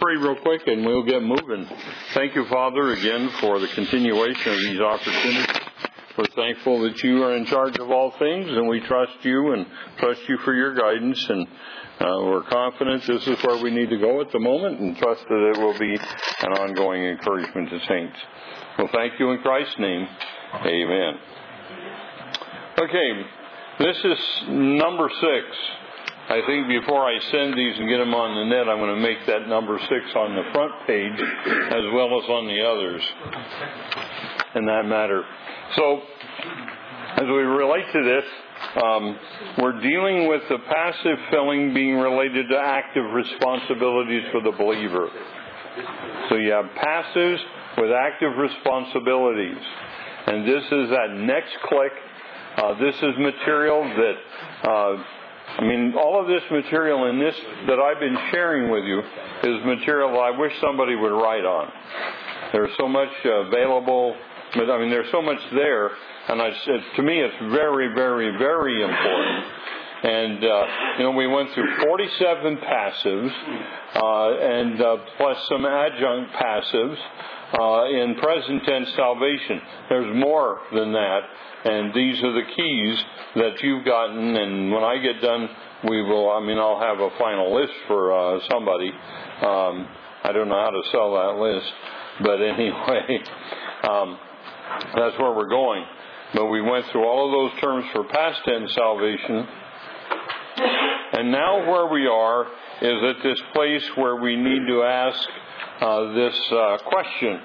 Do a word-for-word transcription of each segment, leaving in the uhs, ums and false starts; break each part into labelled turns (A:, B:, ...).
A: pray real quick and we'll get moving. Thank you, Father, again for the continuation of these opportunities. We're thankful that you are in charge of all things, and we trust you and trust you for your guidance. And uh, we're confident this is where we need to go at the moment, and trust that it will be an ongoing encouragement to saints. Well, thank you in Christ's name. Amen. Okay, this is number six. I think before I send these and get them on the net, I'm going to make that number six on the front page as well as on the others in that matter. So, as we relate to this, um, we're dealing with the passive filling being related to active responsibilities for the believer. So you have passives with active responsibilities. And this is that next click. Uh, this is material that... Uh, I mean, all of this material in this that I've been sharing with you is material I wish somebody would write on. There's so much available. I mean, there's so much there, and I, it, to me, it's very, very, very important. And uh, you know, we went through forty-seven passives, uh, and uh, plus some adjunct passives uh, in present tense salvation. There's more than that. And these are the keys that you've gotten, and when I get done, we will, I mean, I'll have a final list for uh, somebody. Um, I don't know how to sell that list, but anyway, um, that's where we're going. But we went through all of those terms for past tense salvation, and now where we are is at this place where we need to ask uh, this uh, question.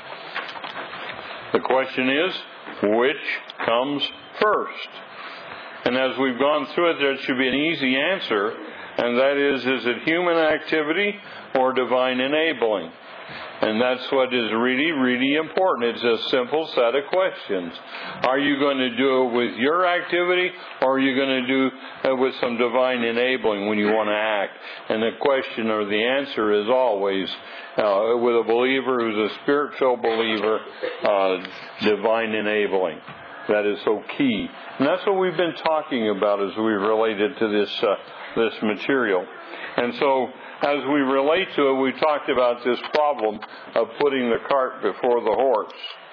A: The question is, which comes first? And as we've gone through it, there should be an easy answer, and that is, is it human activity or divine enabling? And that's what is really, really important. It's a simple set of questions. Are you going to do it with your activity, or are you going to do it with some divine enabling when you want to act? And the question or the answer is always, uh, with a believer who's a spirit-filled believer, uh, divine enabling. That is so key. And that's what we've been talking about as we related to this uh, this material. And so, as we relate to it, we talked about this problem of putting the cart before the horse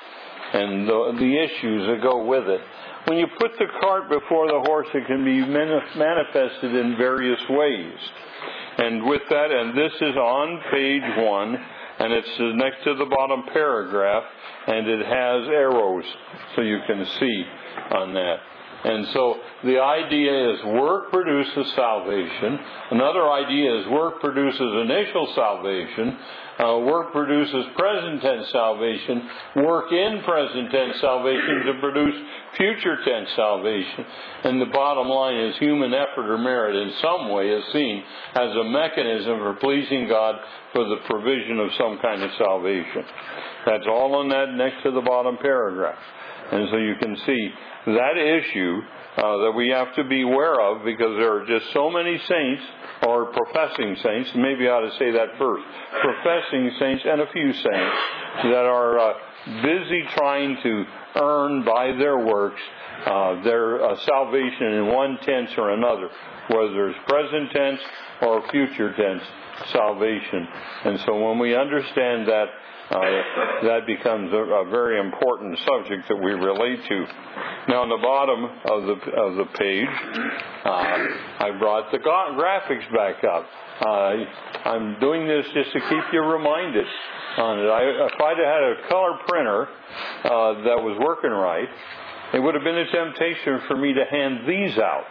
A: and the, the issues that go with it. When you put the cart before the horse, it can be manifested in various ways. And with that, and this is on page one, and it's next to the bottom paragraph, and it has arrows, so you can see on that. And so the idea is work produces salvation. Another idea is work produces initial salvation. Uh, work produces present tense salvation. Work in present tense salvation to produce future tense salvation. And the bottom line is human effort or merit in some way is seen as a mechanism for pleasing God for the provision of some kind of salvation. That's all on that next to the bottom paragraph. And so you can see that issue uh, that we have to be aware of, because there are just so many saints, or professing saints, maybe I ought to say that first, professing saints and a few saints that are uh, busy trying to earn by their works uh, their uh, salvation in one tense or another, whether it's present tense or future tense salvation. And so when we understand that, Uh, that becomes a, a very important subject that we relate to. Now, on the bottom of the of the page, uh, I brought the graphics back up. Uh, I'm doing this just to keep you reminded on it. I, if I'd had a color printer uh, that was working right, it would have been a temptation for me to hand these out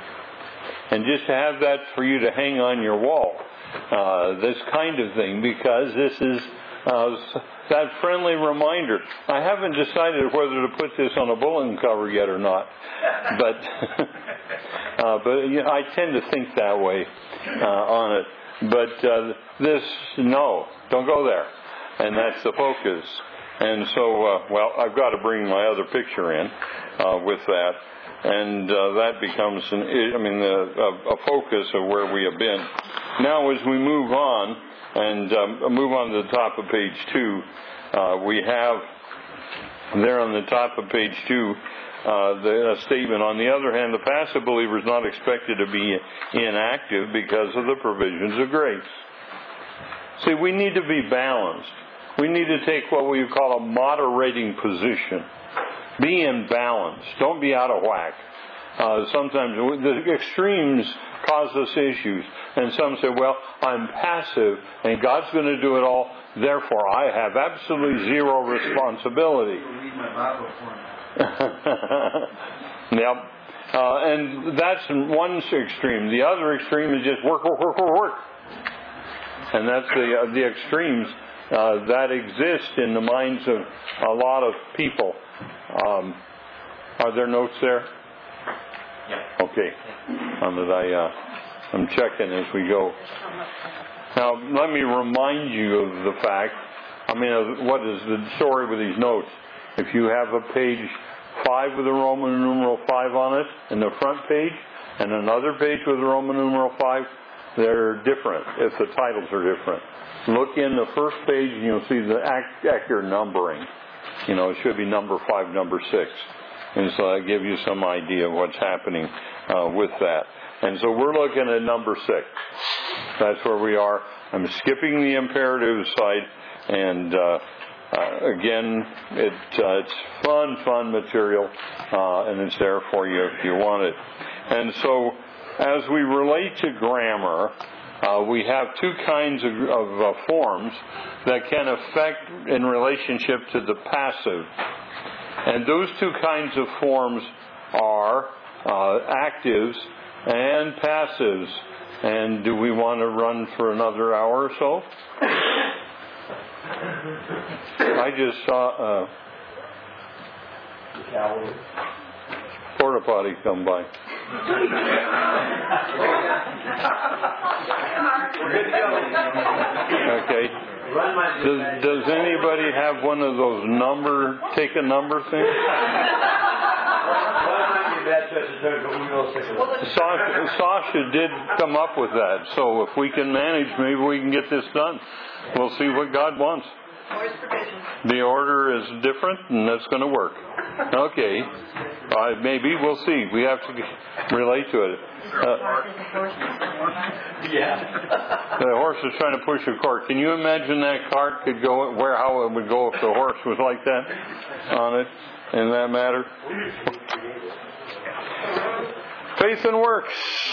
A: and just to have that for you to hang on your wall, uh, this kind of thing, because this is Uh, that friendly reminder. I haven't decided whether to put this on a bulletin cover yet or not, but uh, but you know, I tend to think that way uh, on it. But uh, this, no, don't go there, and that's the focus. And so, uh, well, I've got to bring my other picture in uh, with that, and uh, that becomes, an, I mean, the, a, a focus of where we have been. Now, as we move on. And um, move on to the top of page two. Uh, we have there on the top of page two uh, the uh, statement. On the other hand, the passive believer is not expected to be inactive because of the provisions of grace. See, we need to be balanced. We need to take what we call a moderating position. Be in balance. Don't be out of whack. Uh, sometimes the extremes cause us issues. And some say, well, I'm passive and God's going to do it all. Therefore, I have absolutely zero responsibility.
B: Read my Bible for me.
A: Yep. Uh, and that's one extreme. The other extreme is just work, work, work, work, work. And that's the uh, the extremes uh, that exist in the minds of a lot of people. Um, are there notes there?
B: Yeah.
A: Okay. Um, that I, uh, I'm checking as we go. Now, let me remind you of the fact, I mean, uh, what is the story with these notes? If you have a page five with a Roman numeral five on it in the front page, and another page with a Roman numeral five, they're different if the titles are different. Look in the first page and you'll see the accurate numbering. You know, it should be number five, number six. And so that gives you some idea of what's happening uh, with that. And so we're looking at number six. That's where we are. I'm skipping the imperative side. And uh, uh, again, it, uh, it's fun, fun material. Uh, and it's there for you if you want it. And so as we relate to grammar, uh, we have two kinds of, of uh, forms that can affect in relationship to the passive. And those two kinds of forms are uh, actives and passives. And do we want to run for another hour or so? I just saw a porta potty come by. Okay. Does, does anybody have one of those number, take a number things? Sasha, Sasha did come up with that. So if we can manage, maybe we can get this done. We'll see what God wants. The order is different, and that's going to work. Okay. Uh, maybe. We'll see. We have to relate to it. Uh,
B: yeah.
A: The horse is trying to push a cart. Can you imagine that cart could go where how it would go if the horse was like that on it in that matter? Faith and works.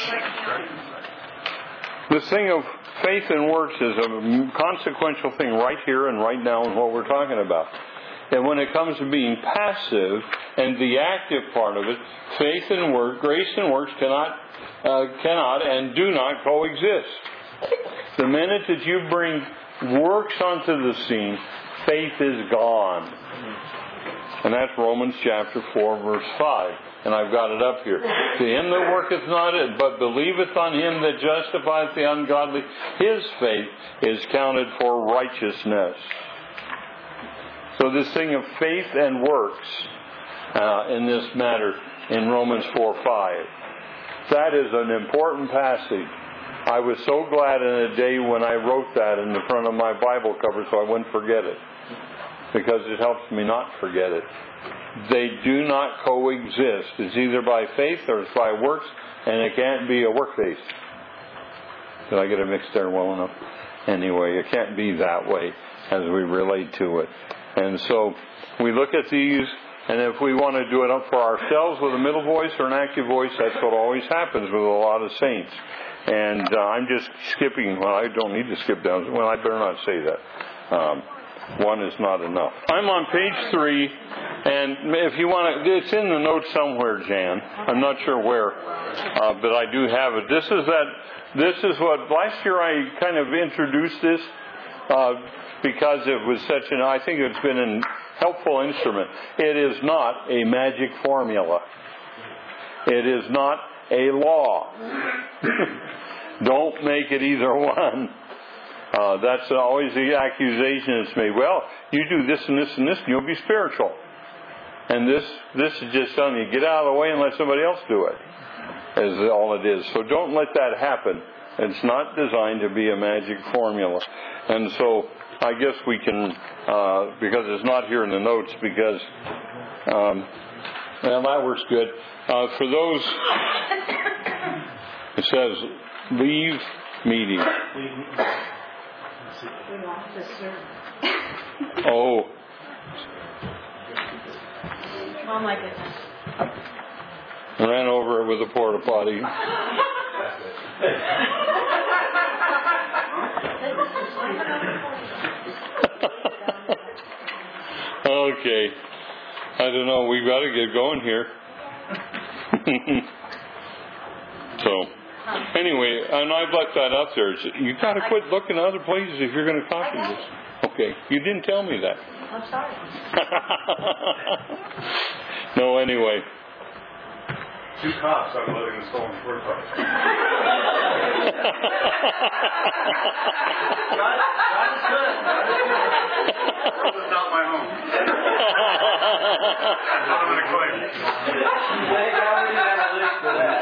A: This thing of faith and works is a consequential thing right here and right now in what we're talking about. And when it comes to being passive and the active part of it, faith and work, grace and works cannot, uh, cannot and do not coexist. The minute that you bring works onto the scene, faith is gone. And that's Romans chapter four, verse five. And I've got it up here. To him that worketh not it, but believeth on him that justifieth the ungodly, his faith is counted for righteousness. So this thing of faith and works uh, in this matter in Romans four five, that is an important passage. I was so glad in a day when I wrote that in the front of my Bible cover so I wouldn't forget it, because it helps me not forget it. They do not coexist. It's either by faith or it's by works, and it can't be a work faith. Did I get it mixed there well enough? Anyway, it can't be that way as we relate to it. And so we look at these, and if we want to do it up for ourselves with a middle voice or an active voice, that's what always happens with a lot of saints. And uh, I'm just skipping. Well, I don't need to skip down. Well, I better not say that. Um, one is not enough. I'm on page three, and if you want to, it's in the notes somewhere, Jan. I'm not sure where, uh, but I do have it. This is that. This is what last year I kind of introduced this uh, because it was such an. I think it's been a helpful instrument. It is not a magic formula. It is not a law. Don't make it either one. Uh, that's always the accusation that's made. Well, you do this and this and this and you'll be spiritual. And this this is just telling you, get out of the way and let somebody else do it. Is all it is. So don't let that happen. It's not designed to be a magic formula. And so I guess we can, uh, because it's not here in the notes, because, um, well, that works good. Uh, for those, it says, leave meeting.
C: We want to serve.
A: Oh.
C: Oh my goodness.
A: Ran over it with a porta potty. Okay. I don't know. We've got to get going here. So, anyway, and I've left that up there. You've got to quit looking other places if you're going to copy this. Okay. You didn't tell me that.
C: I'm sorry.
A: No, anyway.
D: Two cops unloading the stolen porta potty.
B: God, God is good.
D: This is not my home. That's what I'm going to claim.
B: Thank God we didn't have a list for that.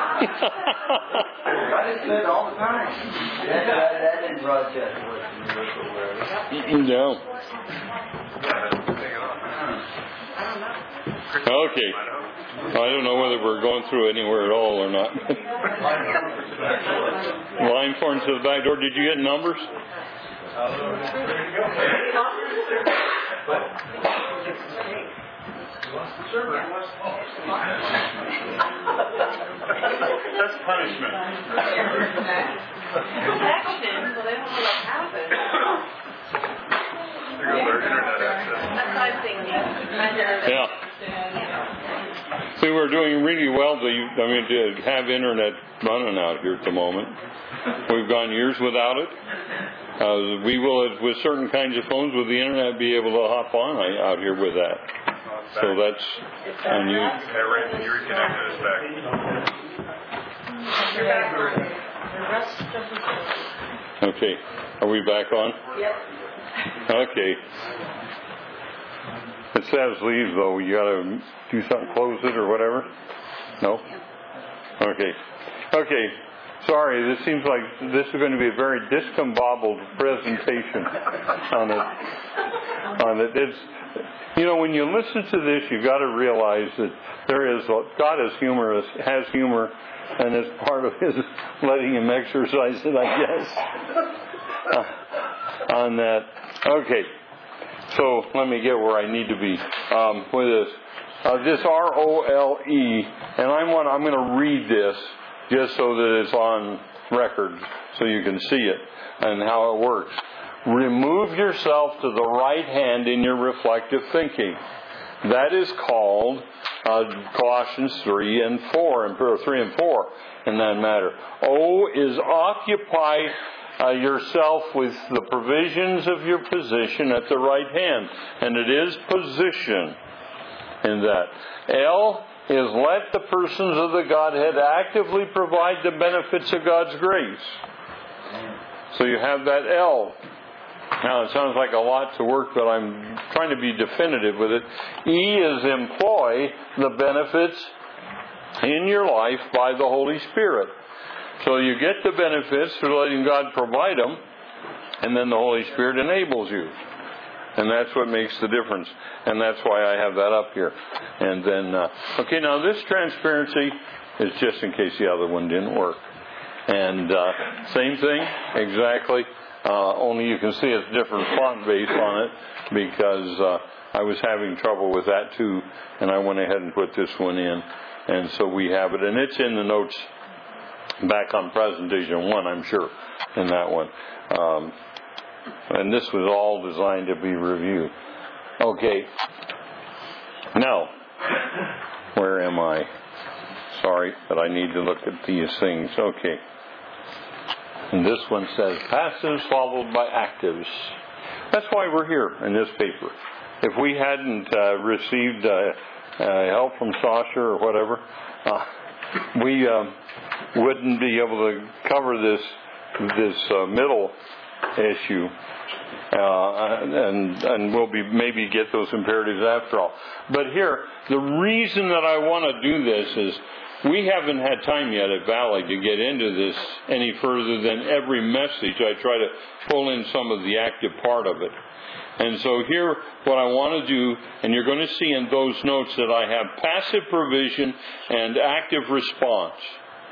B: God is good all the time. That, that, that didn't broadcast work in Universal wherever.
A: No.
C: I don't know.
A: Okay. I don't know whether we're going through anywhere at all or not. Line forms to the back door. Did you get numbers?
D: That's punishment.
C: Protection, so they don't know what happened.
D: There goes our internet access.
C: That's what I'm thinking.
A: Yeah. See, we're doing really well to, I mean, to have internet running out here at the moment. We've gone years without it. Uh, we will, with certain kinds of phones, with the internet, be able to hop on out here with that. So that's unusual.
D: Yeah, right. You reconnected us back.
A: Okay. Are we back on?
C: Yep.
A: Okay. It says leave, though. You got to do something, close it or whatever? No? Okay. Okay. Sorry, this seems like this is going to be a very discombobbled presentation on it. On it. It's, you know, when you listen to this, you've got to realize that there is, God is humorous, has humor, and it's part of His letting Him exercise it, I guess, uh, on that. Okay. So let me get where I need to be um, with this. Uh, this R O L E, and I want, I'm going to read this just so that it's on record so you can see it and how it works. Remove yourself to the right hand in your reflective thinking. That is called uh, Colossians three and four, and or three and four in that matter. O is occupy Uh, yourself with the provisions of your position at the right hand. And it is position in that. L is let the persons of the Godhead actively provide the benefits of God's grace. So you have that L. Now it sounds like a lot to work, but I'm trying to be definitive with it. E is employ the benefits in your life by the Holy Spirit. So you get the benefits through letting God provide them, and then the Holy Spirit enables you. And that's what makes the difference. And that's why I have that up here. And then, uh, okay, now this transparency is just in case the other one didn't work. And uh, same thing, exactly. Uh, only you can see it's different font base on it because uh, I was having trouble with that too. And I went ahead and put this one in. And so we have it. And it's in the notes back on presentation one, I'm sure, in that one. Um, and this was all designed to be reviewed. Okay. Now, where am I? Sorry, but I need to look at these things. Okay. And this one says passives followed by actives. That's why we're here in this paper. If we hadn't uh, received uh, uh, help from Sasha or whatever, uh, we um, wouldn't be able to cover this this uh, middle issue, uh, and and we'll be maybe get those imperatives after all. But here, the reason that I want to do this is we haven't had time yet at Valley to get into this any further than every message. I try to pull in some of the active part of it. And so here, what I want to do, and you're going to see in those notes that I have passive provision and active response.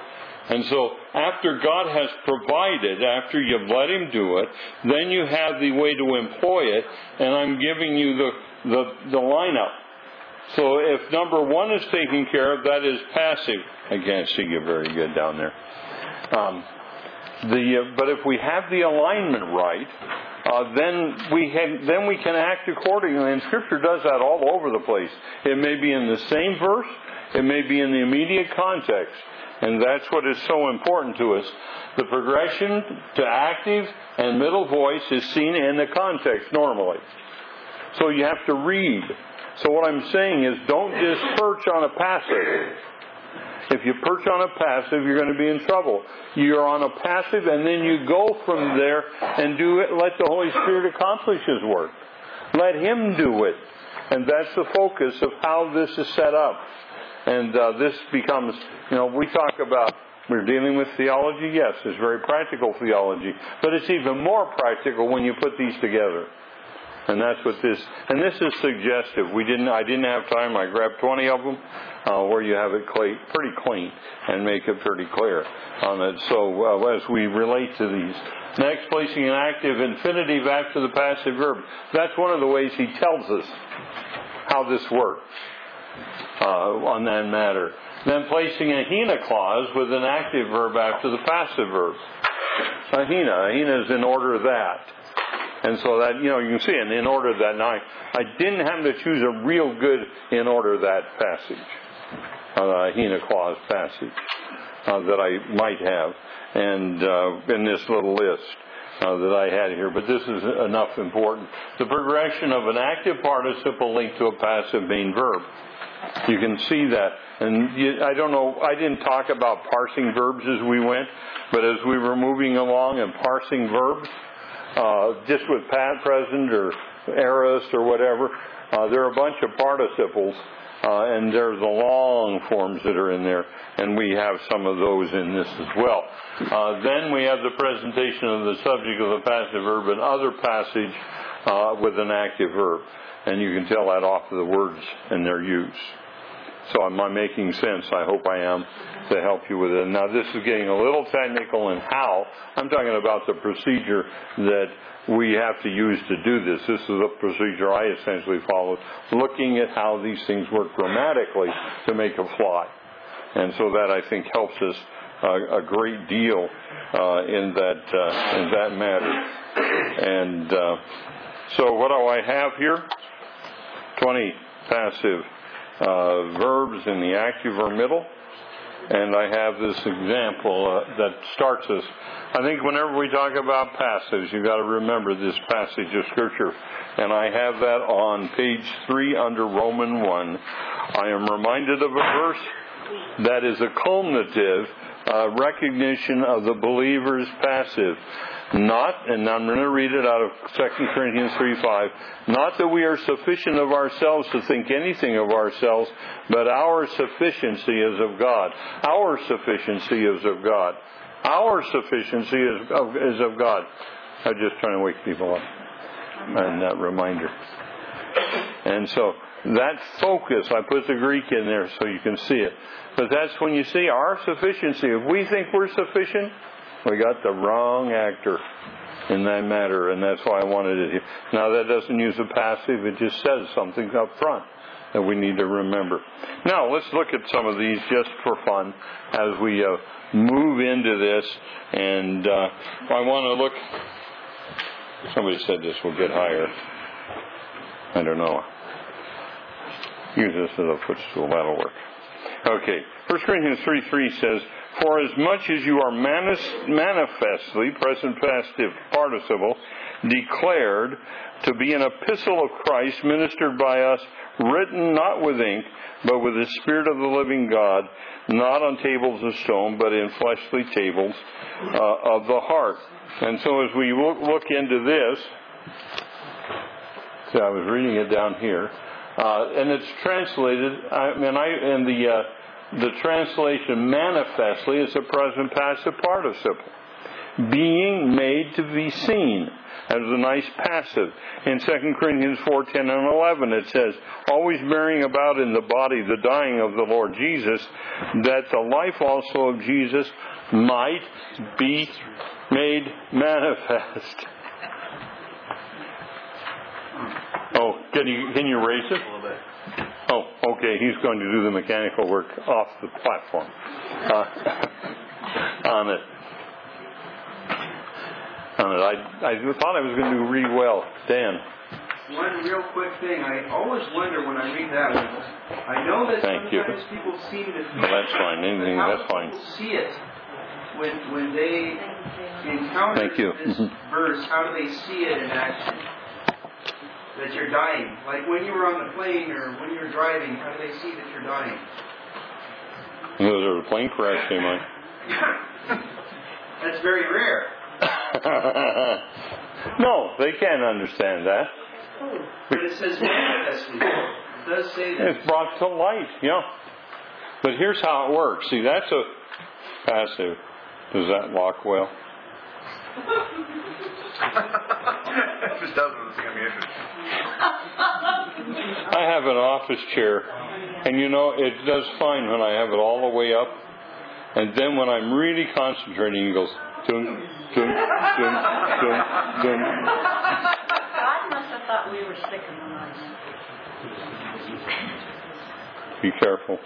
A: And so after God has provided, after you've let Him do it, then you have the way to employ it, and I'm giving you the, the, the lineup. So if number one is taken care of, that is passive. I can't see you very good down there. Um, the uh, but if we have the alignment right, uh, then we have, then we can act accordingly. And Scripture does that all over the place. It may be in the same verse. It may be in the immediate context. And that's what is so important to us. The progression to active and middle voice is seen in the context normally. So you have to read. So what I'm saying is, don't just perch on a passive. If you perch on a passive, you're going to be in trouble. You're on a passive, and then you go from there and do it. Let the Holy Spirit accomplish His work. Let Him do it. And that's the focus of how this is set up. And uh, this becomes, you know, we talk about, we're dealing with theology. Yes, it's very practical theology. But it's even more practical when you put these together. And that's what this, and this is suggestive. We didn't, I didn't have time. I grabbed twenty of them uh, where you have it clay, pretty clean and make it pretty clear on it. So uh, as we relate to these. Next, placing an active infinitive after the passive verb. That's one of the ways he tells us how this works uh, on that matter. Then placing a hina clause with an active verb after the passive verb. A hina. A hina is in order that. And so that, you know, you can see it in order that. Now, I, I didn't happen to choose a real good in order that passage, uh, a hina clause passage uh, that I might have, and uh, in this little list uh, that I had here. But this is enough important. The progression of an active participle linked to a passive main verb. You can see that. And you, I don't know, I didn't talk about parsing verbs as we went, but as we were moving along and parsing verbs, Uh, just with past, present, or aorist, or whatever, uh, there are a bunch of participles, uh, and there's the long forms that are in there, and we have some of those in this as well. Uh, then we have the presentation of the subject of the passive verb and other passage uh, with an active verb, and you can tell that off of the words and their use. So am I making sense? I hope I am, to help you with it. Now this is getting a little technical in how. I'm talking about the procedure that we have to use to do this. This is a procedure I essentially followed, looking at how these things work grammatically to make a fly. And so that, I think, helps us uh, a great deal uh, in that uh, in that matter. And uh, so what do I have here? twenty passive Uh, verbs in the active or middle, and I have this example uh, that starts us. I think whenever we talk about passives, you've got to remember this passage of Scripture, and I have that on page three under Romans one. I am reminded of a verse that is a culminative uh, recognition of the believer's passive. Not, and I'm going to read it out of Second Corinthians three five, not that we are sufficient of ourselves to think anything of ourselves, but our sufficiency is of God. Our sufficiency is of God. Our sufficiency is of, is of God. I'm just trying to wake people up and that reminder. And so that focus, I put the Greek in there so you can see it. But that's when you see our sufficiency. If we think we're sufficient, we got the wrong actor in that matter, and that's why I wanted it here. Now, that doesn't use a passive. It just says something up front that we need to remember. Now, let's look at some of these just for fun as we uh, move into this. And uh, I want to look... Somebody said this will get higher. I don't know. Use this as a footstool. That'll work. Okay. First Corinthians three three says, for as much as you are manis- manifestly, present passive participle, declared to be an epistle of Christ, ministered by us, written not with ink, but with the Spirit of the living God, not on tables of stone, but in fleshly tables uh, of the heart. And so as we look, look into this, so I was reading it down here, uh, and it's translated, I mean, I, in the... Uh, The translation manifestly is a present passive participle. Being made to be seen as a nice passive. In Second Corinthians four ten and eleven it says, always bearing about in the body the dying of the Lord Jesus, that the life also of Jesus might be made manifest. Oh, can you can you raise it?
D: A little bit.
A: Oh, okay. He's going to do the mechanical work off the platform uh, on it. On it. I I thought I was going to do really well, Dan.
B: One real quick thing. I always wonder when I read that one. I know that
A: Thank you.
B: sometimes people seem to feel
A: Well, that's fine. Anything,
B: but how
A: that's
B: do
A: fine.
B: people see it when when they encounter
A: Thank you.
B: this
A: Mhm.
B: verse? How do they see it in action? That you're dying. Like when you were on the plane or when you were driving, how do they see that you're dying?
A: Was there a plane crash, they might.
B: That's very rare.
A: No, they can't understand that.
B: But it says manifestly. It does say that.
A: It's brought to light, yeah. But here's how it works. See, that's a passive. Does that lock well?
D: If it doesn't, it's going to be interesting.
A: I have an office chair, and you know, it does fine when I have it all the way up. And then when I'm really concentrating, it goes dun, dun, dun, dun, dun.
C: God must have thought we were sick in the night.
A: Be careful.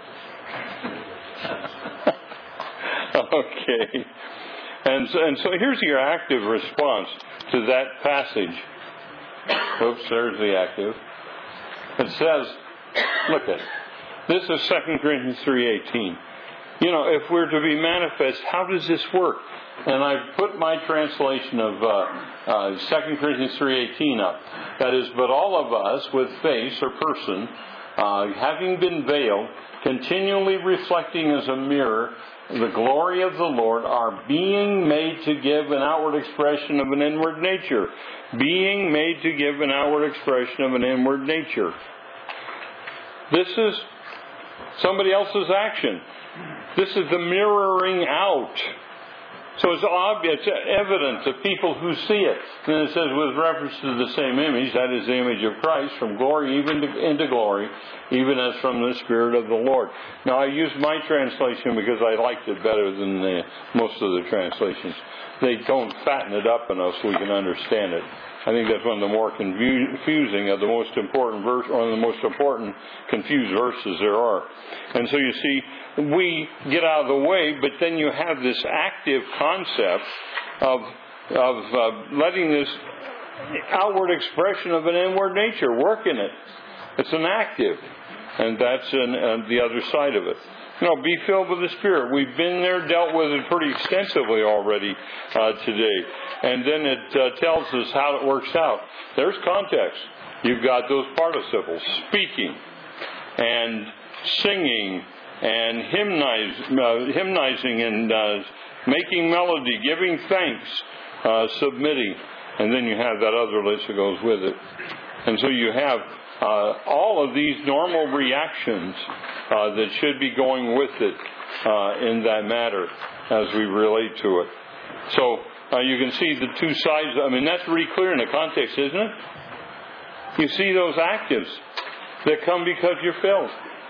A: Okay. And so, and so here's your active response to that passage. Oops, there's the active. It says, look at this is Second Corinthians three eighteen. You know, if we're to be manifest, how does this work? And I put my translation of uh, uh, Second Corinthians three eighteen up. That is, but all of us with face or person, uh, having been veiled, continually reflecting as a mirror the glory of the Lord, are being made to give an outward expression of an inward nature. Being made to give an outward expression of an inward nature. This is somebody else's action. This is the mirroring out. So it's obvious, it's evident to people who see it. And it says with reference to the same image, that is the image of Christ, from glory even to, into glory, even as from the Spirit of the Lord. Now I used my translation because I liked it better than the, most of the translations. They don't fatten it up enough so we can understand it. I think that's one of the more confusing of the most important verse, one of the most important confused verses there are. And so you see, we get out of the way, but then you have this active concept of of uh, letting this outward expression of an inward nature work in it. It's an active, and that's an, uh, the other side of it. You know, be filled with the Spirit. We've been there, dealt with it pretty extensively already uh, today. And then it uh, tells us how it works out. There's context. You've got those participles, speaking and singing and hymnize, uh, hymnizing and uh, making melody, giving thanks, uh, submitting. And then you have that other list that goes with it. And so you have uh, all of these normal reactions uh, that should be going with it uh, in that matter as we relate to it. So uh, you can see the two sides. I mean, that's pretty clear in the context, isn't it? You see those actives that come because you're filled.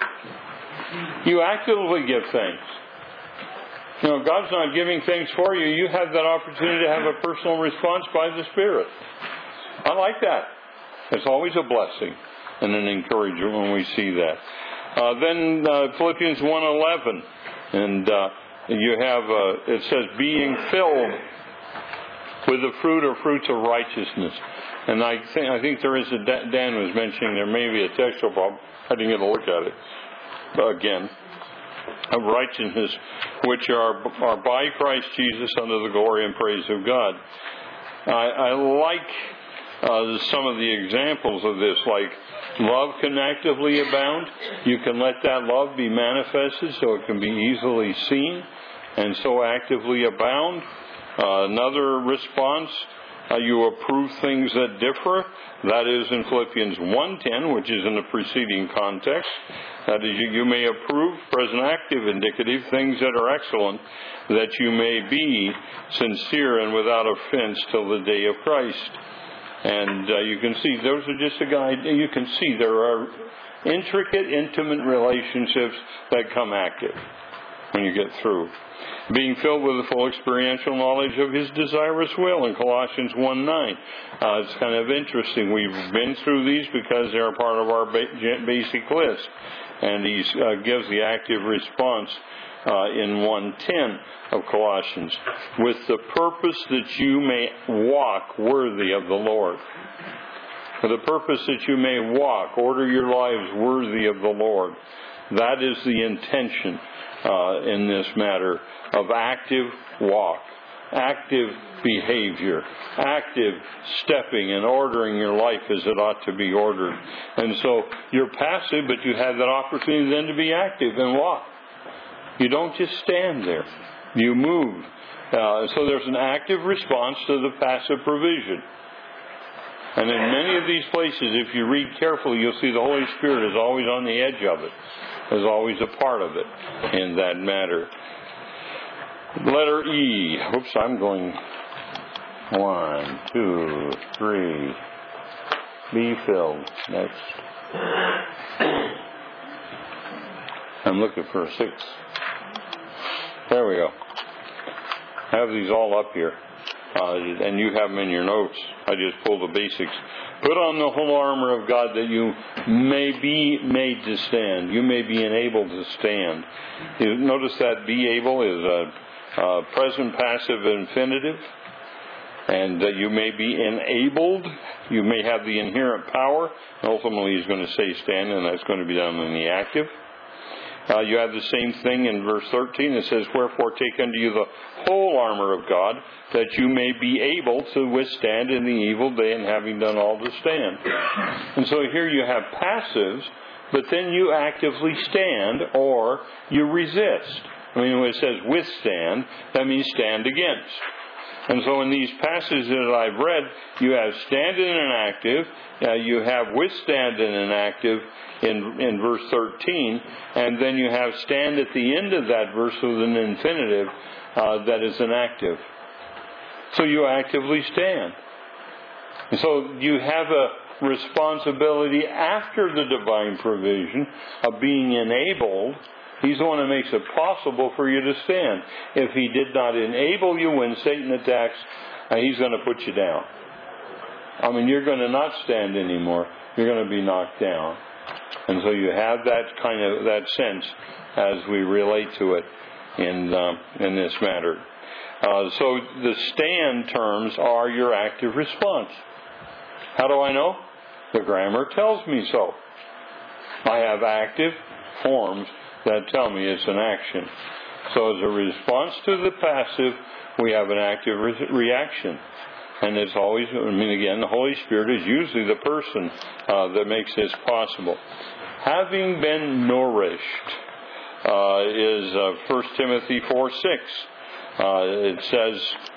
A: You actively give thanks. You know, God's not giving things for you. You have that opportunity to have a personal response by the Spirit. I like that. It's always a blessing and an encouragement when we see that. Uh, then uh, Philippians one eleven, and uh, you have uh, it says being filled with the fruit or fruits of righteousness. And I think I think there is a Dan was mentioning there may be a textual problem. I didn't get a look at it again. Of righteousness, which are are by Christ Jesus unto the glory and praise of God. I, I like uh, some of the examples of this, like love can actively abound. You can let that love be manifested so it can be easily seen and so actively abound. Uh, another response, uh, you approve things that differ. That is in Philippians one ten, which is in the preceding context. That is, you, you may approve, present active, indicative, things that are excellent, that you may be sincere and without offense till the day of Christ. And uh, you can see, those are just a guide. You can see there are intricate, intimate relationships that come active. when you get through. Being filled with the full experiential knowledge of His desirous will in Colossians one nine. Uh, it's kind of interesting. We've been through these because they're part of our ba- basic list. And He uh, gives the active response uh, in one ten of Colossians. With the purpose that you may walk worthy of the Lord. For the purpose that you may walk, order your lives worthy of the Lord. That is the intention uh, in this matter of active walk, active behavior, active stepping and ordering your life as it ought to be ordered. And so you're passive, but you have that opportunity then to be active and walk. You don't just stand there. You move. Uh, so there's an active response to the passive provision. And in many of these places, if you read carefully, you'll see the Holy Spirit is always on the edge of it, is always a part of it in that matter. Letter E. Oops, I'm going one, two, three. Be filled. Next. I'm looking for a six. There we go. I have these all up here. Uh, and you have them in your notes. I just pulled the basics. Put on the whole armor of God that you may be made to stand. You may be enabled to stand. You notice that be able is a, a present passive infinitive. And that you may be enabled. You may have the inherent power. Ultimately, he's going to say stand, and that's going to be done in the active. Uh, you have the same thing in verse thirteen. It says, wherefore take unto you the whole armor of God, that you may be able to withstand in the evil day, and having done all to stand. And so here you have passives, but then you actively stand, or you resist. I mean, when it says withstand, that means stand against. And so in these passages that I've read, you have stand in an active, uh, you have withstand in an active in, in verse thirteen, and then you have stand at the end of that verse with an infinitive uh, that is an active. So you actively stand. And so you have a responsibility after the divine provision of being enabled. He's the one who makes it possible for you to stand. If He did not enable you when Satan attacks, uh, He's going to put you down. I mean, you're going to not stand anymore. You're going to be knocked down. And so you have that kind of that sense as we relate to it in uh, in this matter. Uh, so the stand terms are your active response. How do I know? The grammar tells me so. I have active forms that tell me it's an action. So as a response to the passive, we have an active re- reaction. And it's always, I mean, again, the Holy Spirit is usually the person uh, that makes this possible. Having been nourished uh, is uh, First Timothy four six. Uh, it says,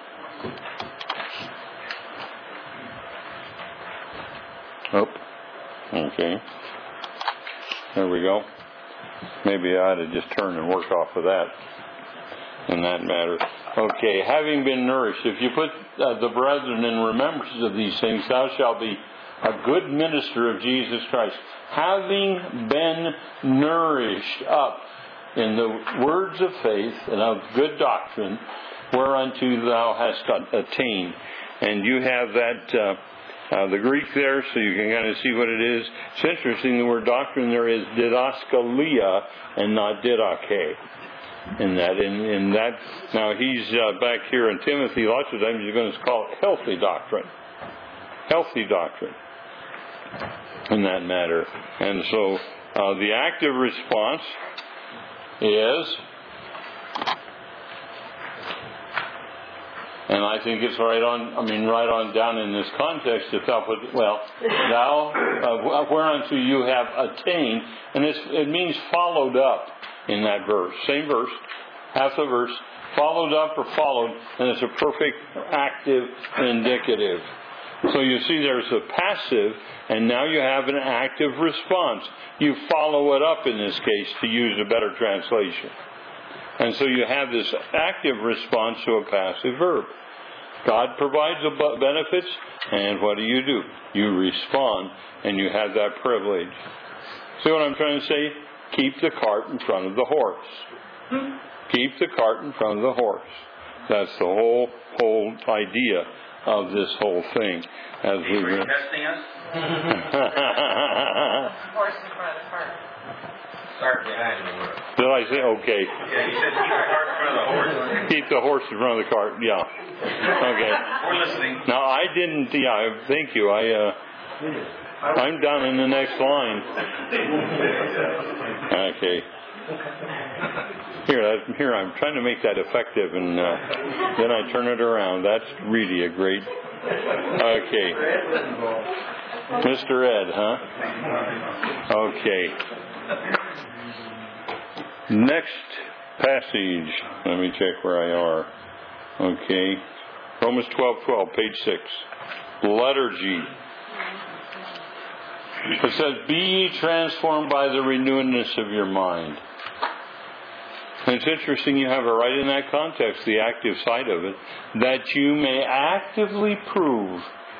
A: oh, okay. There we go. Maybe I ought to just turn and work off of that in that matter. Okay, having been nourished. If you put uh, the brethren in remembrance of these things, thou shalt be a good minister of Jesus Christ. Having been nourished up in the words of faith and of good doctrine, whereunto thou hast attained. And you have that... Uh, Uh, the Greek there, so you can kind of see what it is. It's interesting, the word doctrine there is didaskalia and not didache. In that, in, in that, now he's uh, back here in Timothy, lots of times you're going to call it healthy doctrine. Healthy doctrine. In that matter. And so, uh, the active response is... And I think it's right on, I mean, right on down in this context, if thou put, well, thou, uh, whereunto you have attained, and it's, it means followed up in that verse. Same verse, half the verse, followed up or followed, and it's a perfect active indicative. So you see there's a passive, and now you have an active response. You follow it up in this case, to use a better translation. And so you have this active response to a passive verb. God provides the benefits, and what do you do? You respond, and you have that privilege. See what I'm trying to say? Keep the cart in front of the horse. Keep the cart in front of the horse. That's the whole whole idea of this whole thing. As we
D: Are you
A: were
D: testing us?
C: Horse in front of the cart.
D: Start behind the word.
A: Did I say okay?
D: Yeah, you said keep the cart in front of the horse.
A: Keep the horse in front of the cart. Yeah. Okay.
D: We're listening.
A: Now I didn't. Yeah. Thank you. I. Uh, I'm down in the next line. Okay. Here, that, here. I'm trying to make that effective, and uh, then I turn it around. That's really a great. Okay. Mister Ed, huh? Okay. Next passage. Let me check where I are. Okay. Romans twelve twelve, page six. Letter G. It says, be ye transformed by the renewedness of your mind. And it's interesting you have it right in that context, the active side of it, that you may actively prove,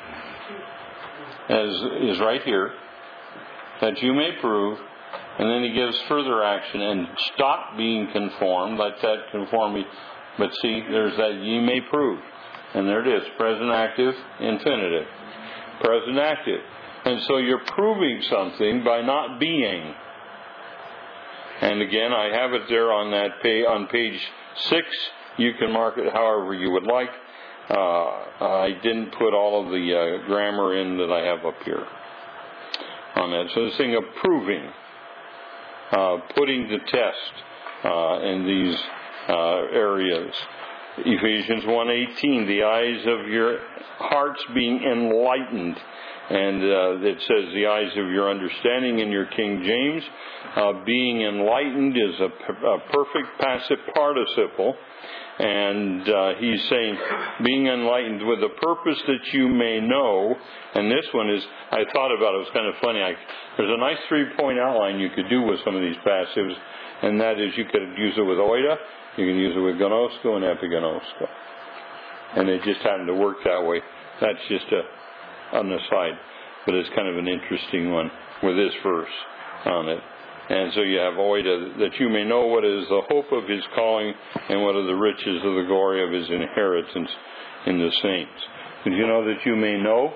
A: as is right here, that you may prove, and then he gives further action, and stop being conformed, let that conformity, but see, there's that ye may prove. And there it is, present active, infinitive. Present active. And so you're proving something by not being. And again, I have it there on that page, on page six. You can mark it however you would like. Uh, I didn't put all of the uh, grammar in that I have up here on that. So this thing of proving, uh, putting to test uh, in these uh, areas. Ephesians one eighteen, the eyes of your hearts being enlightened. And uh, it says the eyes of your understanding in your King James. Uh, being enlightened is a, a perfect passive participle. And uh, he's saying being enlightened with the purpose that you may know. And this one is, I thought about it, it was kind of funny. I, there's a nice three-point outline you could do with some of these passives. And that is you could use it with oida, you can use it with gnosko and epignosko. And it just happened to work that way. That's just a on the side, but it's kind of an interesting one with this verse on it. And so you have oida, that you may know what is the hope of his calling and what are the riches of the glory of his inheritance in the saints. Did you know that you may know?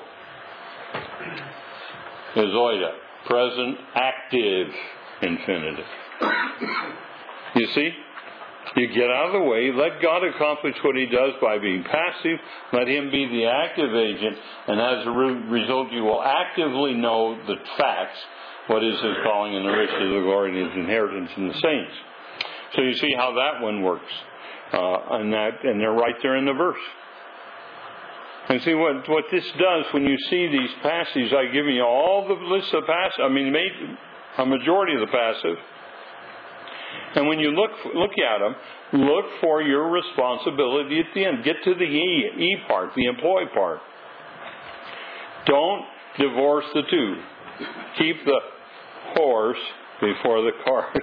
A: Is oida, present, active, infinitive. You see? You get out of the way, let God accomplish what he does by being passive, let him be the active agent, and as a re- result you will actively know the facts, what is his calling and the riches of the glory and his inheritance in the saints. So you see how that one works. Uh, and that, and they're right there in the verse. And see what, what this does when you see these passages, I've given you all the lists of passive, I mean a majority of the passive. And when you look look at them, look for your responsibility at the end. Get to the E, E part, the employ part. Don't divorce the two. Keep the horse before the cart.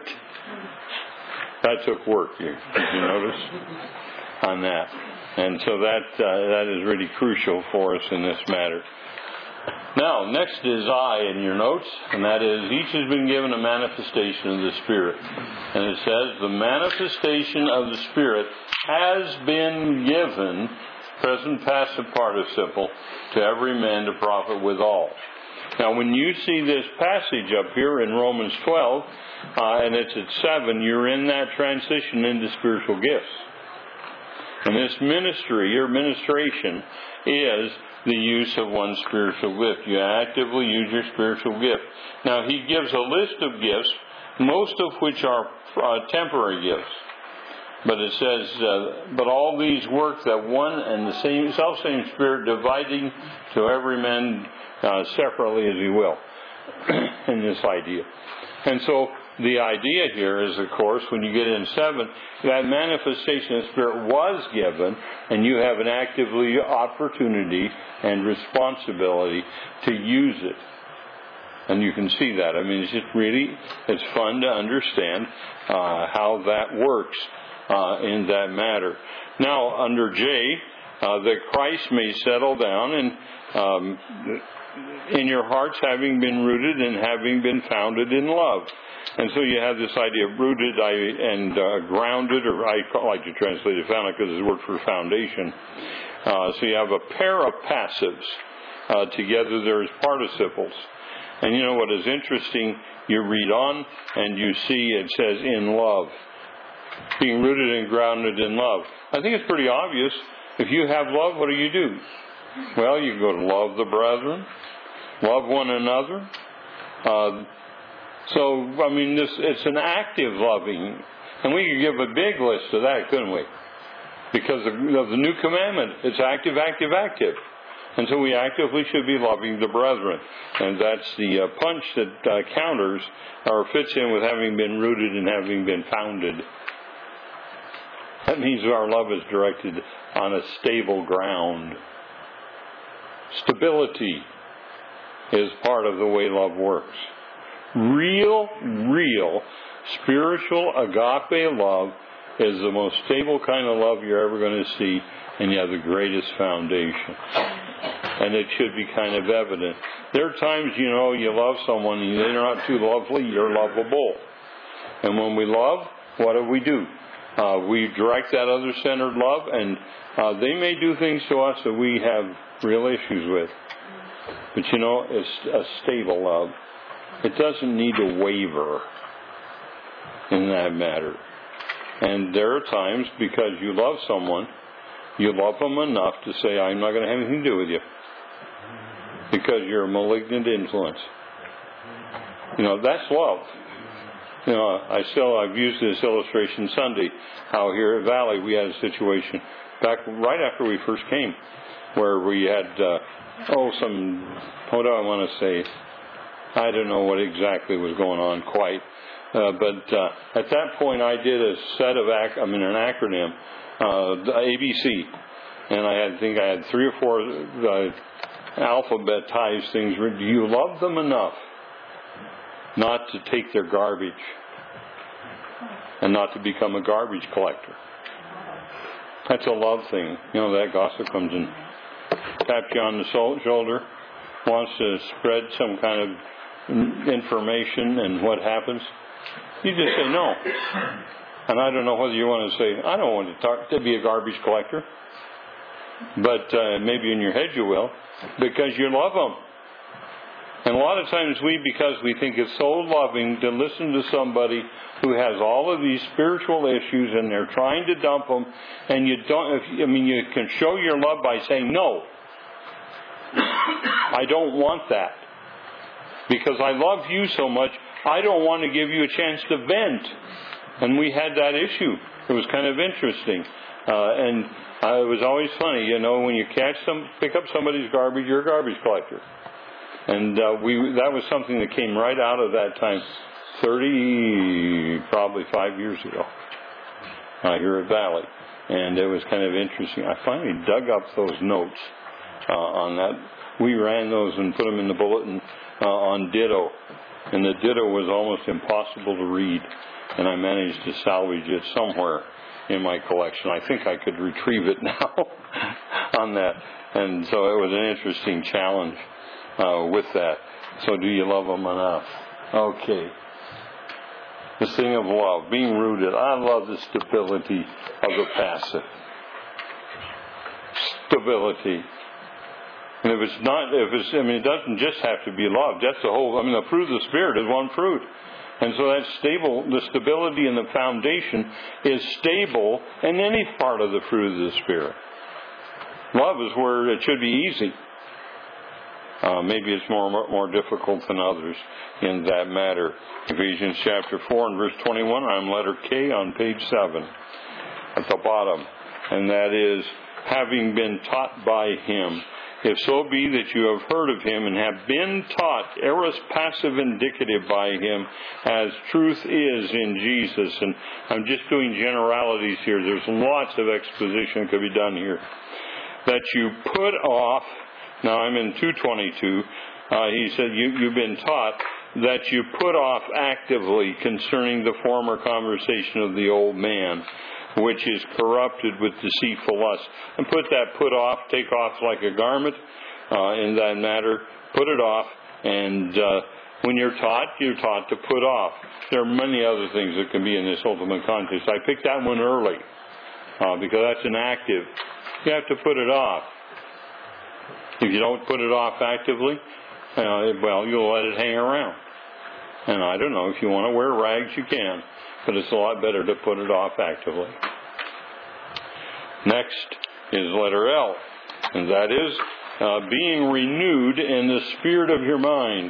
A: That took work, you, you notice, on that. And so that uh, that is really crucial for us in this matter. Now, next is I in your notes, and that is, each has been given a manifestation of the Spirit. And it says, the manifestation of the Spirit has been given, present passive participle, to every man to profit withal. Now, when you see this passage up here in Romans twelve, uh, and it's at seven, you're in that transition into spiritual gifts. And this ministry, your ministration, is the use of one spiritual gift. You actively use your spiritual gift. Now, he gives a list of gifts, most of which are uh, temporary gifts. But it says, uh, but all these work that one and the same self-same Spirit, dividing to every man uh, separately as he will, in this idea. And so the idea here is, of course, when you get in seven, that manifestation of the Spirit was given, and you have an actively opportunity and responsibility to use it. And you can see that. I mean, it's just really, it's fun to understand uh, how that works uh, in that matter. Now, under J, uh, that Christ may settle down, and um, in your hearts having been rooted and having been founded in love. And so you have this idea of rooted and uh, grounded, or I like to translate it founded because it's the word for foundation. Uh, so you have a pair of passives. Uh, together there is participles. And you know what is interesting? You read on and you see it says in love. Being rooted and grounded in love. I think it's pretty obvious. If you have love, what do you do? Well, you go to love the brethren, love one another. Uh, so, I mean, this it's an active loving. And we could give a big list of that, couldn't we? Because of, of the new commandment, it's active, active, active. And so we actively should be loving the brethren. And that's the uh, punch that uh, counters or fits in with having been rooted and having been founded. That means our love is directed on a stable ground. Stability is part of the way love works. Real, real spiritual agape love is the most stable kind of love you're ever going to see, and you have the greatest foundation. And it should be kind of evident. There are times, you know, you love someone and they're not too lovely, you're lovable. And when we love, what do we do? Uh, we direct that other-centered love, and uh, they may do things to us that we have real issues with. But you know, it's a stable love. It doesn't need to waver in that matter. And there are times, because you love someone, you love them enough to say, I'm not going to have anything to do with you. Because you're a malignant influence. You know, that's love. You know, I still, I've used this illustration Sunday, how here at Valley we had a situation back right after we first came, where we had, uh, oh, some, what do I want to say? I don't know what exactly was going on quite. Uh, but uh, at that point I did a set of, ac- I mean an acronym, uh, the A B C. And I had, I think I had three or four uh, alphabetized things. Do you love them enough not to take their garbage and not to become a garbage collector? That's a love thing. You know, that gossip comes and taps you on the so- shoulder, wants to spread some kind of information, and what happens? You just say no. And I don't know whether you want to say, I don't want to talk to be a garbage collector. But uh, maybe in your head you will, because you love them. And a lot of times we, because we think it's so loving to listen to somebody who has all of these spiritual issues and they're trying to dump them, and you don't, if, I mean, you can show your love by saying, no, I don't want that. Because I love you so much, I don't want to give you a chance to vent. And we had that issue. It was kind of interesting. Uh, and uh, it was always funny, you know, when you catch some, pick up somebody's garbage, you're a garbage collector. And uh, we that was something that came right out of that time, thirty, probably five years ago, uh, here at Valley. And it was kind of interesting. I finally dug up those notes uh, on that. We ran those and put them in the bulletin uh, on Ditto. And the Ditto was almost impossible to read. And I managed to salvage it somewhere in my collection. I think I could retrieve it now on that. And so it was an interesting challenge uh, with that. So do you love them enough? Okay. This thing of love, being rooted. I love the stability of the passive. Stability. And if it's not, if it's, I mean, it doesn't just have to be love. That's the whole, I mean, the fruit of the Spirit is one fruit. And so that stable, the stability in the foundation is stable in any part of the fruit of the Spirit. Love is where it should be easy. Uh, maybe it's more more difficult than others in that matter. Ephesians chapter four and verse twenty-one, I'm letter K on page seven at the bottom. And that is, having been taught by Him, if so be that you have heard of Him and have been taught, aorist passive indicative by Him, as truth is in Jesus. And I'm just doing generalities here. There's lots of exposition that could be done here. That you put off, now I'm in two twenty-two, uh, he said you, you've been taught that you put off actively concerning the former conversation of the old man, which is corrupted with deceitful lust. And put that put off, take off like a garment. uh, in that matter. Put it off. And uh, when you're taught, you're taught to put off. There are many other things that can be in this ultimate context. I picked that one early uh, because that's an active. You have to put it off. If you don't put it off actively, uh, well, you'll let it hang around. And I don't know, if you want to wear rags, you can. But it's a lot better to put it off actively. Next is letter L. And that is uh, being renewed in the spirit of your mind.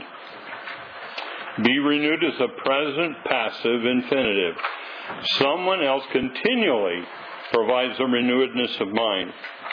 A: Be renewed is a present passive infinitive. Someone else continually provides the renewedness of mind.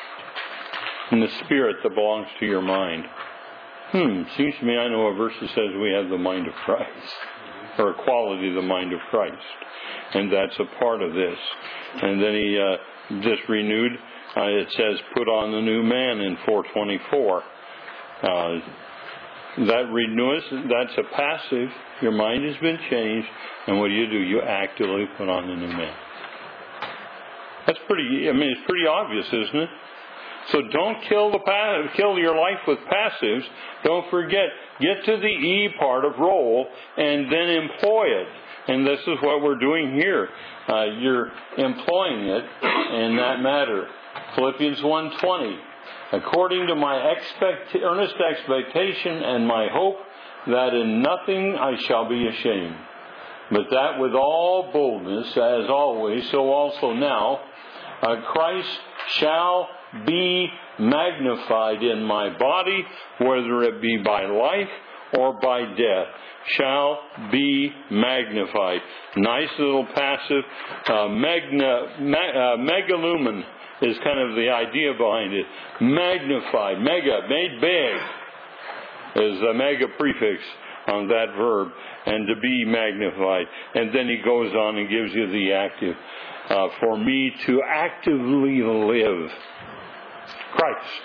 A: And the spirit that belongs to your mind. Hmm, seems to me I know a verse that says we have the mind of Christ. Or a quality of the mind of Christ. And that's a part of this. And then he uh, just renewed, uh, it says put on the new man in four twenty-four. Uh, that renewance, that's a passive. Your mind has been changed. And what do you do? You actively put on the new man. That's pretty, I mean, it's pretty obvious, isn't it? So don't kill the kill your life with passives. Don't forget, get to the E part of role and then employ it. And this is what we're doing here. Uh, you're employing it in that matter. Philippians one twenty. According to my expect, earnest expectation and my hope that in nothing I shall be ashamed, but that with all boldness, as always, so also now, uh, Christ shall be magnified in my body, whether it be by life or by death, shall be magnified. Nice little passive. Uh, magna, ma, uh, megalumen is kind of the idea behind it. Magnified, mega, made big, is the mega prefix on that verb, and to be magnified. And then he goes on and gives you the active. Uh, for me to actively live. Christ.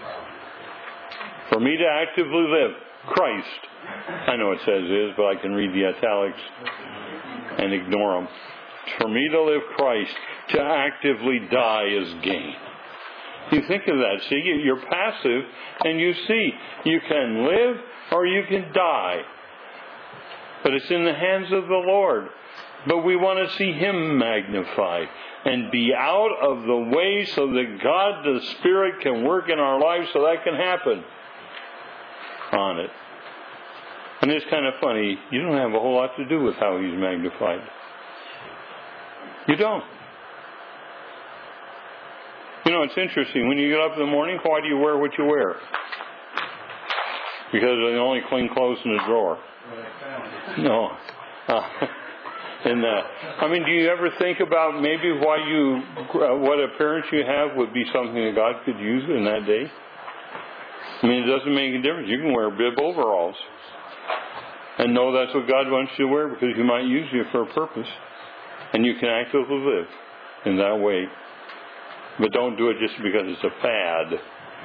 A: For me to actively live. Christ. I know it says is, but I can read the italics and ignore them. For me to live Christ, to actively die is gain. You think of that. See, you're passive, and you see, you can live or you can die. But it's in the hands of the Lord. But we want to see Him magnified and be out of the way so that God, the Spirit, can work in our lives so that can happen on it. And it's kind of funny. You don't have a whole lot to do with how He's magnified. You don't. You know, it's interesting. When you get up in the morning, why do you wear what you wear? Because they're the only clean clothes in the drawer. No. Uh, And uh, I mean, do you ever think about maybe why you, uh, what appearance you have would be something that God could use in that day? I mean, it doesn't make a difference. You can wear bib overalls and know that's what God wants you to wear because He might use you for a purpose, and you can actively live in that way. But don't do it just because it's a fad.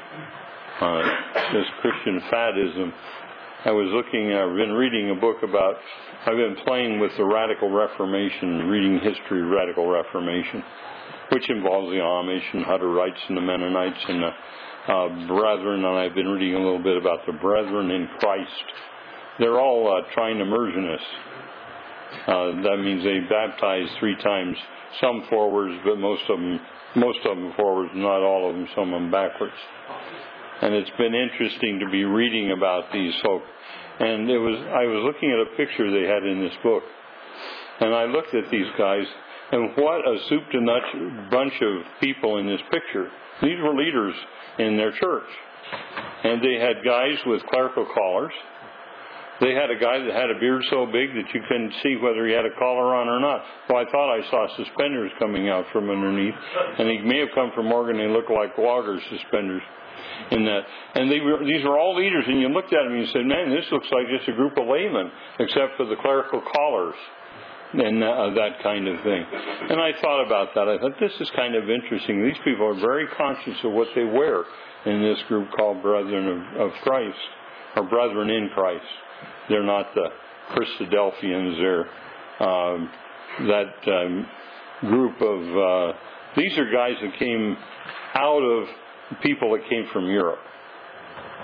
A: Uh, this Christian fadism. I was looking, I've been reading a book about, I've been playing with the Radical Reformation, reading history of Radical Reformation, which involves the Amish and Hutterites and the Mennonites and the uh, Brethren, and I've been reading a little bit about the Brethren in Christ. They're all uh, Trinimmersionists. Uh, that means they baptize three times, some forwards, but most of them, most of them forwards, not all of them, some of them backwards. And it's been interesting to be reading about these folk. And it was I was looking at a picture they had in this book. And I looked at these guys, and what a soup to nuts bunch of people in this picture. These were leaders in their church. And they had guys with clerical collars. They had a guy that had a beard so big that you couldn't see whether he had a collar on or not. Well, I thought I saw suspenders coming out from underneath. And he may have come from Oregon. They looked like logger suspenders. In that, and they were, these were all leaders, and you looked at them and you said, man, this looks like just a group of laymen, except for the clerical collars and uh, that kind of thing. And I thought about that. I thought, this is kind of interesting. These people are very conscious of what they wear in this group called Brethren of, of Christ, or Brethren in Christ. They're not the Christadelphians. They're um, that um, group of, uh, these are guys that came out of people that came from Europe.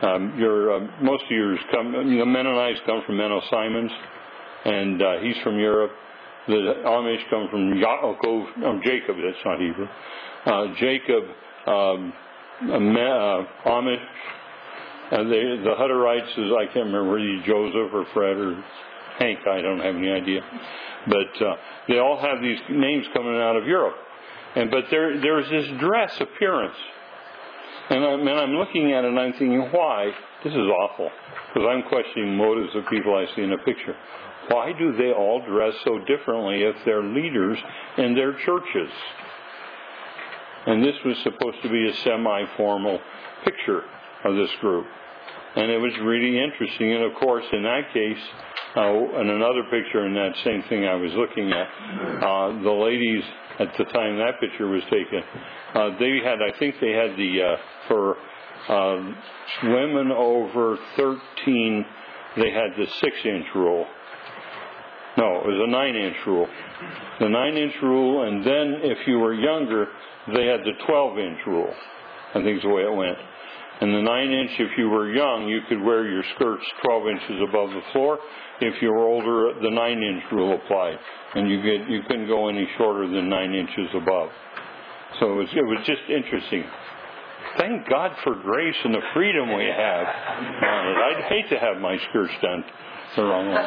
A: Um, your uh, most of yours come. The Mennonites come from Menno Simons, and uh, he's from Europe. The Amish come from Yaakov, um, Jacob. That's not Hebrew. Uh, Jacob, um, uh, Amish. Uh, they, the Hutterites is I can't remember whether he's Joseph or Fred or Hank. I don't have any idea. But uh, they all have these names coming out of Europe. And but there there's this dress appearance. And, I, and I'm looking at it and I'm thinking, why? This is awful. Because I'm questioning motives of people I see in a picture. Why do they all dress so differently if they're leaders in their churches? And this was supposed to be a semi-formal picture of this group. And it was really interesting. And of course, in that case, uh, in another picture in that same thing I was looking at, uh, the ladies at the time that picture was taken, uh, they had, I think they had the, uh, for uh, women over thirteen, they had the six-inch rule. No, it was a nine-inch rule. The nine-inch rule, and then if you were younger, they had the twelve-inch rule. I think is the way it went. And the nine-inch, if you were young, you could wear your skirts twelve inches above the floor. If you were older, the nine-inch rule applied, and you get you couldn't go any shorter than nine inches above. So it was it was just interesting. Thank God for grace and the freedom we have on it. I'd hate to have my skirts done the wrong way.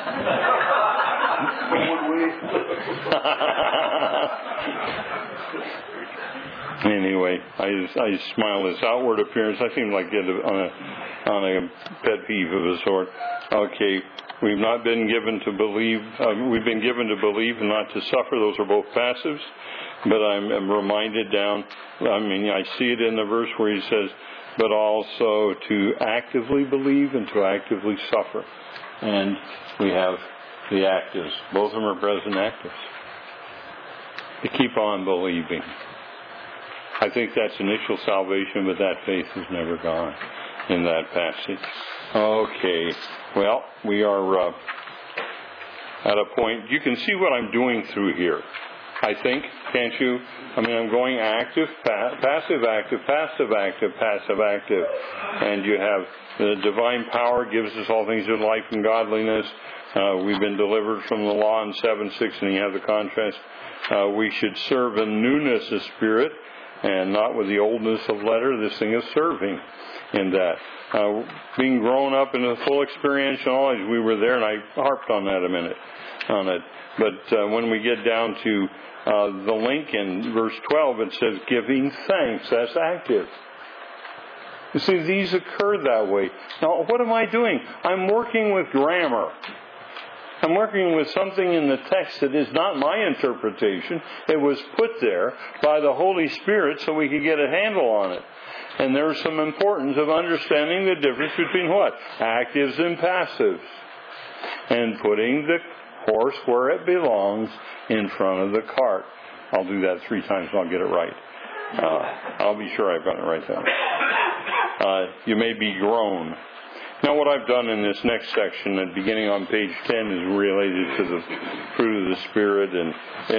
A: Anyway, I, I smile. This outward appearance, I seem like it on a on a pet peeve of a sort. Okay, we've not been given to believe. Uh, we've been given to believe and not to suffer. Those are both passives. But I'm, I'm reminded down. I mean, I see it in the verse where he says, "But also to actively believe and to actively suffer." And we have the actives. Both of them are present actives. To keep on believing. I think that's initial salvation, but that faith is never gone in that passage. Okay. Well, we are uh, at a point. You can see what I'm doing through here. I think, can't you? I mean, I'm going active, pa- passive, active, passive, active, passive, active. And you have the divine power gives us all things of life and godliness. Uh, we've been delivered from the law in seven six, and you have the contrast. Uh, we should serve in newness of spirit and not with the oldness of letter. This thing is serving in that. Uh, being grown up in the full experiential knowledge, we were there, and I harped on that a minute on it. But uh, when we get down to uh, the link in verse twelve, it says, giving thanks. That's active. You see, these occur that way. Now, what am I doing? I'm working with grammar. I'm working with something in the text that is not my interpretation. It was put there by the Holy Spirit so we could get a handle on it. And there's some importance of understanding the difference between what? Actives and passives. And putting the horse where it belongs in front of the cart. I'll do that three times and I'll get it right. Uh, I'll be sure I've gotten it right then. Uh, you may be grown. Now what I've done in this next section, at beginning on page ten, is related to the fruit of the Spirit and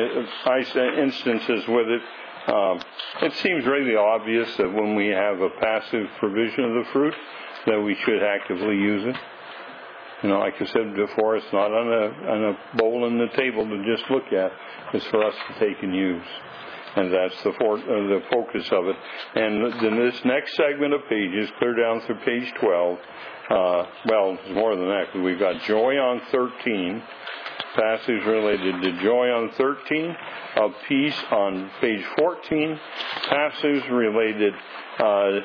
A: uh, instances with it. Um, it seems really obvious that when we have a passive provision of the fruit, that we should actively use it. You know, like I said before, it's not on a, on a bowl on the table to just look at. It's for us to take and use. And that's the, for, uh, the focus of it. And then this next segment of pages, clear down through page twelve, uh, well, it's more than that, because we've got joy on thirteen, passage related to joy on thirteen, of peace on page fourteen, passage related uh,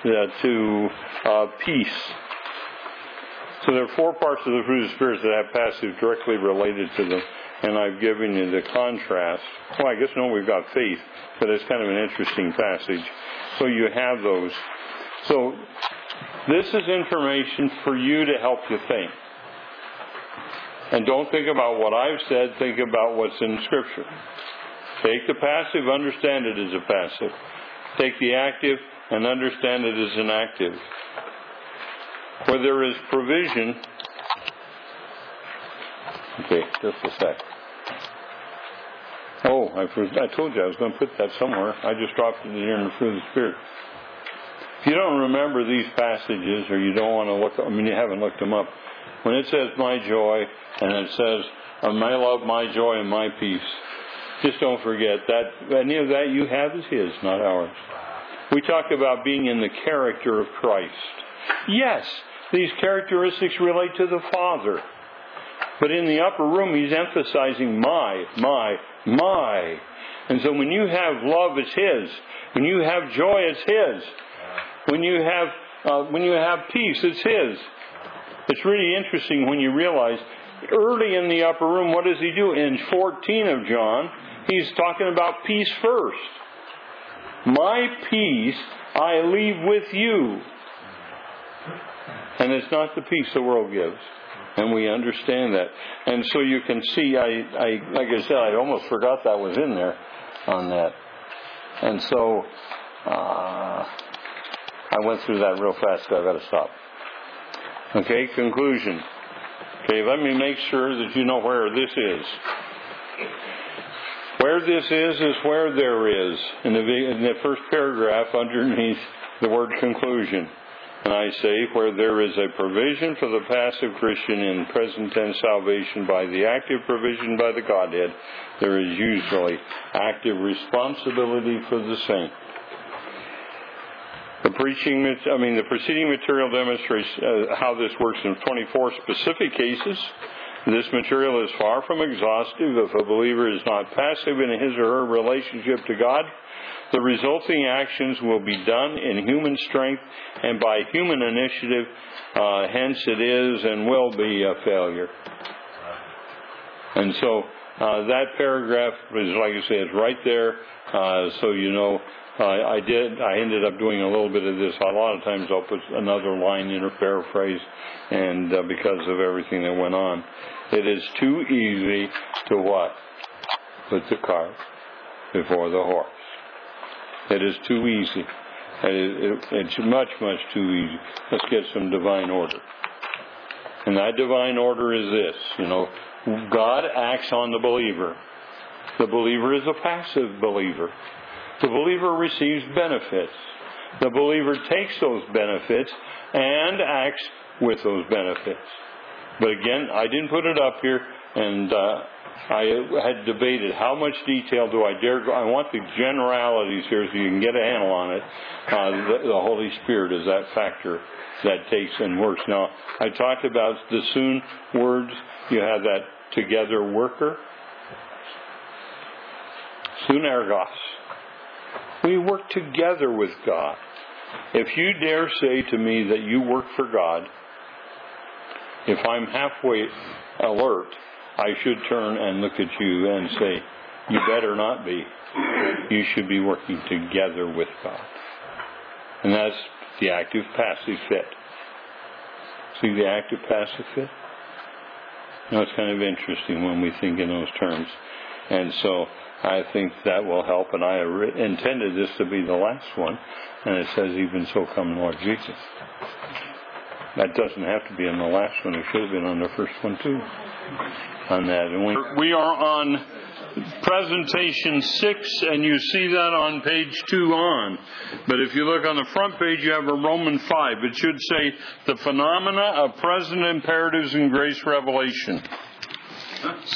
A: to uh, peace. So there are four parts of the fruit of the Spirit that have passages directly related to them. And I've given you the contrast. Well, I guess no, we've got faith, but it's kind of an interesting passage. So you have those. So this is information for you to help you think. And don't think about what I've said, think about what's in Scripture. Take the passive, understand it as a passive. Take the active and understand it as an active. Where there is provision. Okay, just a sec. Oh, I, I told you I was going to put that somewhere. I just dropped it in here in the fruit of the Spirit. If you don't remember these passages, or you don't want to look, I mean, you haven't looked them up, when it says my joy, and it says, my love, my joy, and my peace, just don't forget that any of that you have is His, not ours. We talk about being in the character of Christ. Yes, these characteristics relate to the Father. But in the upper room, He's emphasizing my, my, my. And so when you have love, it's His. When you have joy, it's His. When you have uh, when you have peace, it's His. It's really interesting when you realize early in the upper room, what does He do? In fourteen of John, He's talking about peace first. My peace I leave with you. And it's not the peace the world gives. And we understand that. And so you can see, I, I like I said, I almost forgot that was in there on that. And so uh, I went through that real fast, so I've got to stop. Okay, conclusion. Okay, let me make sure that you know where this is. Where this is is where there is. In the, in the first paragraph underneath the word conclusion. And I say, where there is a provision for the passive Christian in present tense salvation by the active provision by the Godhead, there is usually active responsibility for the saint. The preaching, I mean, the preceding material demonstrates uh, how this works in twenty-four specific cases. This material is far from exhaustive. If a believer is not passive in his or her relationship to God, the resulting actions will be done in human strength and by human initiative. Uh, hence, it is and will be a failure. And so uh, that paragraph is, like I say, it's right there. Uh, so you know, uh, I did. I ended up doing a little bit of this. A lot of times, I'll put another line in or paraphrase, and uh, because of everything that went on, it is too easy to what? Put the cart before the horse. It is too easy. It is, it, it's much, much too easy. Let's get some divine order. And that divine order is this. You know, God acts on the believer. The believer is a passive believer. The believer receives benefits. The believer takes those benefits and acts with those benefits. But again, I didn't put it up here, and uh, I had debated how much detail do I dare go. I want the generalities here so you can get a handle on it. Uh, the, the Holy Spirit is that factor that takes and works. Now, I talked about the soon words. You have that together worker. Sunergos. We work together with God. If you dare say to me that you work for God, if I'm halfway alert, I should turn and look at you and say, you better not be. You should be working together with God. And that's the active-passive fit. See the active-passive fit? Now, it's kind of interesting when we think in those terms. And so I think that will help. And I intended this to be the last one. And it says, even so come Lord Jesus. That doesn't have to be in the last one. It should have been on the first one, too. On that. And we, we are on presentation six, and you see that on page two on. But if you look on the front page, you have a Roman five. It should say the phenomena of present imperatives in grace revelation.